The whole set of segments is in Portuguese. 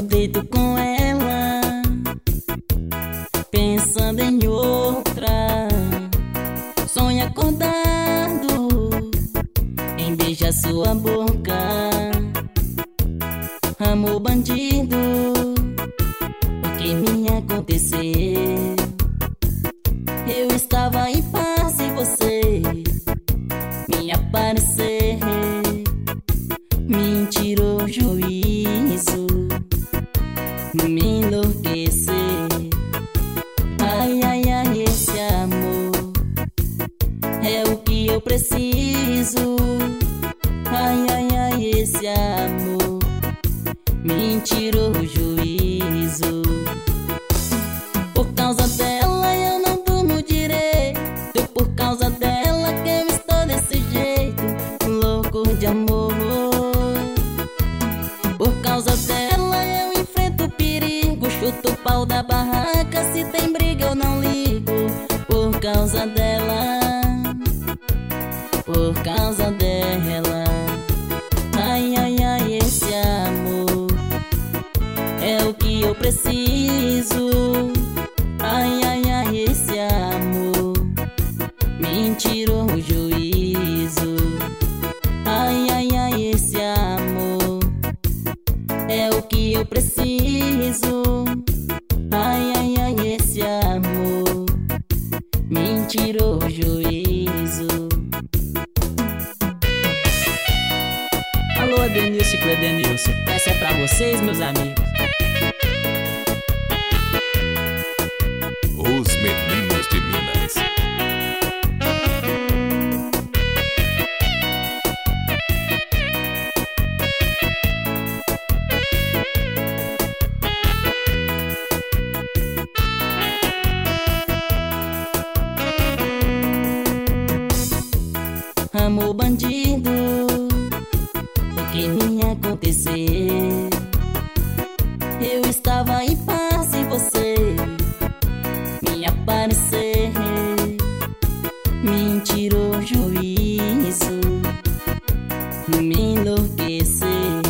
Eu deito com ela, pensando em outra. Sonho acordado em beijar sua boca. Amor bandido, o que me aconteceu? Eu estava em paz e você me apareceu, me tirou o juízo, me enlouqueceu. Ai, ai, ai, esse amor é o que eu preciso. Ai, ai, ai, esse amor me tirou o juízo. Por causa dela eu não durmo direito, por causa dela que eu estou desse jeito, louco de amor. Por causa dela eu enfrento o perigo, chuto o pau da barraca, se tem briga eu não ligo. Por causa dela, por causa dela. Ai, ai, ai, esse amor é o que eu preciso. Ai, ai, ai, esse amor me tirou o juízo. Ai, ai, ai, esse amor é o que eu preciso. Ai, ai, ai, esse amor me tirou o juízo. Alô, Denilson e Cledenilson, essa é pra vocês, meus amigos. Os meninos de Minas. Amor bandido, o que me aconteceu? Eu estava em paz e você me apareceu, me tirou o juízo, me enlouqueceu.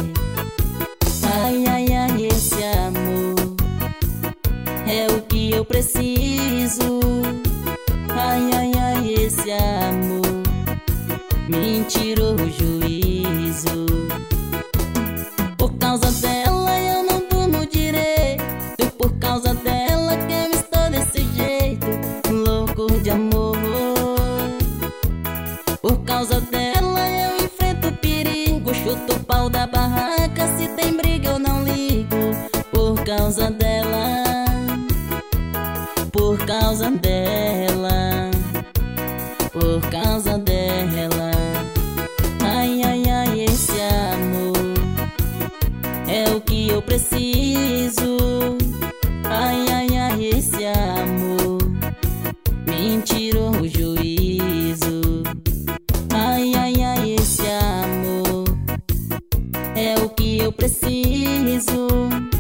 Ai, ai, ai, esse amor é o que eu preciso. Ai, ai, ai, esse amor me tirou o juízo. Por causa dela eu não durmo direito, por causa dela que eu estou desse jeito, louco de amor. Por causa dela eu enfrento o perigo, chuto o pau da barraca, se tem briga eu não ligo. Por causa dela, por causa dela, por causa dela. Ai, ai, ai, esse amor é o que eu preciso. Ai, ai, ai, esse amor me tirou o juízo. Ai, ai, ai, esse amor é o que eu preciso.